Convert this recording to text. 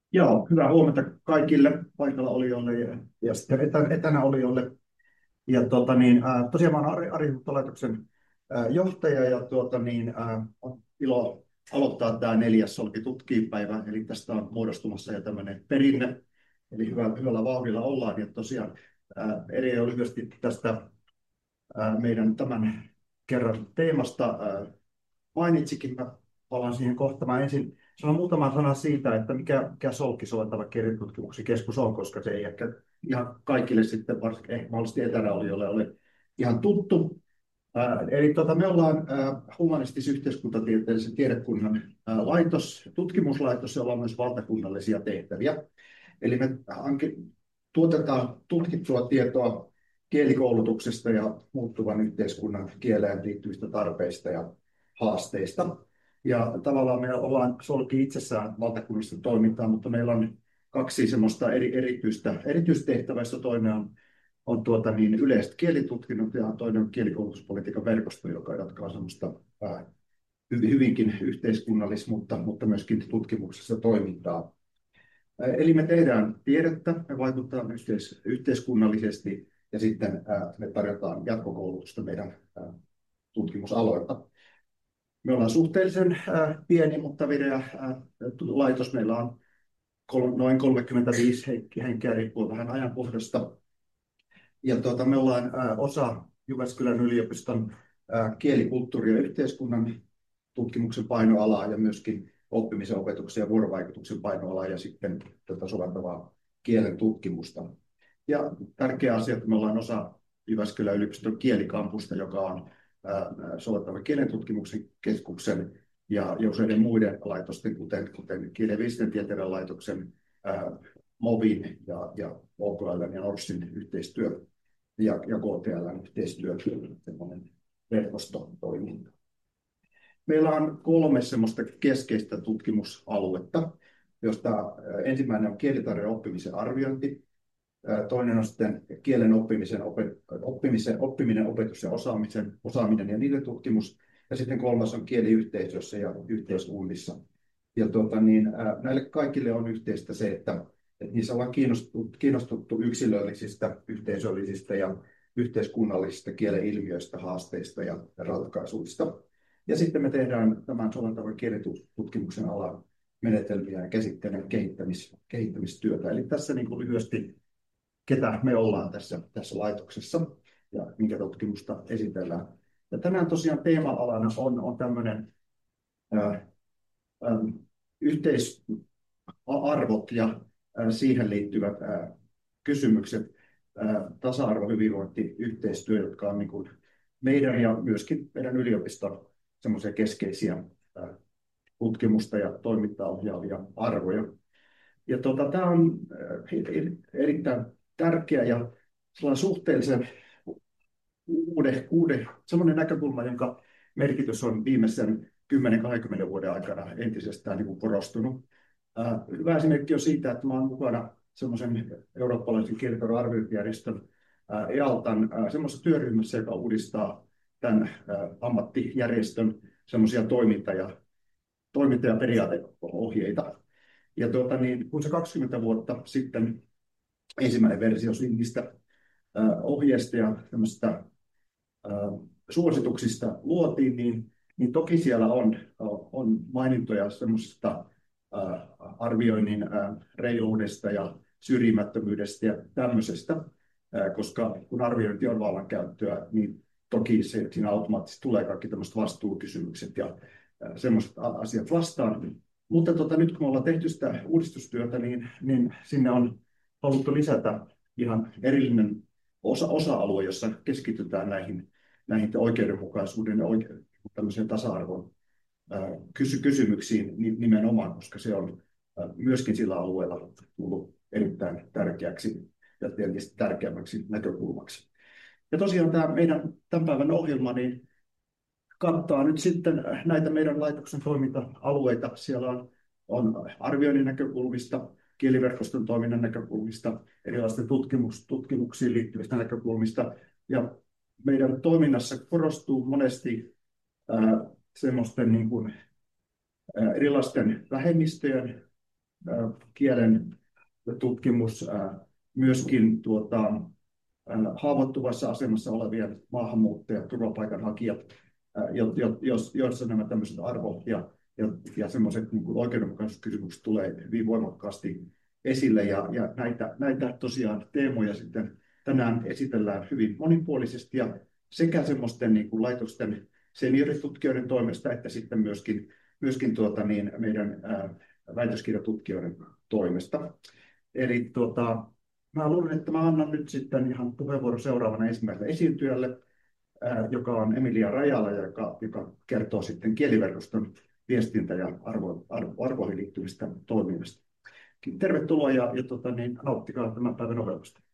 Joo, hyvää huomenta kaikille paikalla olijoille ja sitten etänä olijoille. Ja tosiaan mä olen Ari-Huuhtolaitoksen johtaja ja on ilo aloittaa tämä 4. Solki-tutkijapäivä. Eli tästä on muodostumassa jo tämmöinen perinne. Eli hyvällä vauhdilla ollaan. Ja tosiaan Eri jo lyhyesti tästä meidän tämän kerran teemasta mainitsikin. Mä palaan siihen kohta. Mä ensin sanon muutaman sanan siitä, että mikä Solkki soveltava kielitutkimuksen keskus on, koska se ei ehkä ihan kaikille sitten, varsinkin mahdollisesti etänä olijoille, ole ihan tuttu. Me ollaan humanistis-yhteiskuntatieteellisen tiedekunnan tutkimuslaitos, jolla on myös valtakunnallisia tehtäviä. Eli me tuotetaan tutkittua tietoa kielikoulutuksesta ja muuttuvan yhteiskunnan kieleen liittyvistä tarpeista ja haasteista. Ja tavallaan me ollaan Solki itsessään valtakunnallista toimintaa, mutta meillä on kaksi semmoista erityistehtävää, joista toinen on yleiset kielitutkinnot ja toinen on kielikoulutuspolitiikan verkosto, joka jatkaa semmoista hyvinkin mutta myöskin tutkimuksessa toimintaa. Eli me tehdään tiedettä, me vaikutetaan yhteiskunnallisesti ja sitten me tarjotaan jatkokoulutusta meidän tutkimusaloilta. Me ollaan suhteellisen pieni, mutta vireä laitos. Meillä on noin 35 henkeä riippuen vähän ajankohdasta. Ja me ollaan osa Jyväskylän yliopiston kieli, kulttuuri- ja yhteiskunnan tutkimuksen painoalaa ja myöskin oppimisen, opetuksen ja vuorovaikutuksen painoalaa ja sitten tätä soveltavaa kielen tutkimusta. Ja tärkeä asia, että me ollaan osa Jyväskylän yliopiston kielikampusta, joka on soveltavan kielen tutkimuksen keskuksen ja useiden muiden laitosten, kuten Kieli- ja viestintätieteiden laitoksen, MOVin ja OKL:n ja NORSin yhteistyö ja KTL:n yhteistyö, semmoinen verkostotoiminta. Meillä on 3 semmoista keskeistä tutkimusaluetta, josta ensimmäinen on kielitaidon oppimisen arviointi, toinen on sitten kielen oppiminen, opetus ja osaaminen ja niiden tutkimus, ja sitten kolmas on kieliyhteisössä ja yhteiskunnissa. Ja näille kaikille on yhteistä se, että niissä ollaan kiinnostuttu yksilöllisistä, yhteisöllisistä ja yhteiskunnallisista kielen ilmiöistä, haasteista ja ratkaisuista. Ja sitten me tehdään tämän soveltavan kielitutkimuksen alan menetelmiä ja käsitteiden kehittämistyötä. Eli tässä niin kuin lyhyesti, ketä me ollaan tässä laitoksessa ja minkä tutkimusta esitellään. Ja tänään tosiaan teema-alana on tämmöinen yhteisarvot ja siihen liittyvät kysymykset, tasa-arvo, hyvinvointi, yhteistyö, jotka on niin kuin meidän ja myöskin meidän yliopiston semmoisia keskeisiä tutkimusta ja toimintaa ohjaavia arvoja. Ja tämä on erittäin tärkeä ja suhteellisen semmoinen näkökulma, jonka merkitys on viimeisen 10-20 vuoden aikana entisestään niin kuin korostunut. Hyvä esimerkki on siitä, että mä olen mukana semmoisen eurooppalaisen kielitaidon arviointijärjestön EALTan semmoisessa työryhmässä, joka uudistaa tämän ammattijärjestön semmoisia toiminta- ja periaateohjeita. Ja kun se 20 vuotta sitten ensimmäinen versio niistä ohjeista ja suosituksista luotiin, niin toki siellä on mainintoja semmoisesta arvioinnin reiluudesta ja syrjimättömyydestä ja tämmöisestä, koska kun arviointi on vallankäyttöä, niin toki siinä automaattisesti tulee kaikki tämmöiset vastuukysymykset ja semmoiset asiat vastaan. Mutta nyt kun me ollaan tehty sitä uudistustyötä, niin sinne on haluttu lisätä ihan erillinen osa-alue, jossa keskitytään näihin oikeudenmukaisuuden ja tämmöiseen tasa-arvon kysymyksiin nimenomaan, koska se on myöskin sillä alueella tullut erittäin tärkeäksi ja tietysti tärkeämmäksi näkökulmaksi. Ja tosiaan tämä meidän tämän päivän ohjelma niin kattaa nyt sitten näitä meidän laitoksen toiminta-alueita. Siellä on arvioinnin näkökulmista, kieliverkoston toiminnan näkökulmista, erilaisten tutkimuksiin liittyvistä näkökulmista. Ja meidän toiminnassa korostuu monesti semmoisten niin kuin erilaisten vähemmistöjen kielen tutkimus, myöskin haavoittuvassa asemassa olevien maahanmuuttajat, turvapaikanhakijat, joissa nämä tämmöiset arvot ja semmoiset niin kuin oikeudenmukaisuuskysymykset tulee hyvin voimakkaasti esille. Ja näitä tosiaan teemoja sitten tänään esitellään hyvin monipuolisesti ja sekä semmoisten niin kuin laitosten senioritutkijoiden toimesta että sitten myöskin meidän väitöskirjatutkijoiden toimesta. Eli mä luulen, että mä annan nyt sitten ihan puheenvuoron seuraavana ensimmäiselle esiintyjälle, joka on Emilia Rajala, joka kertoo sitten kieliverkoston viestintä- ja arvoihin liittyvistä toiminnasta. Tervetuloa ja nauttikaa tämän päivän ohjelmasta.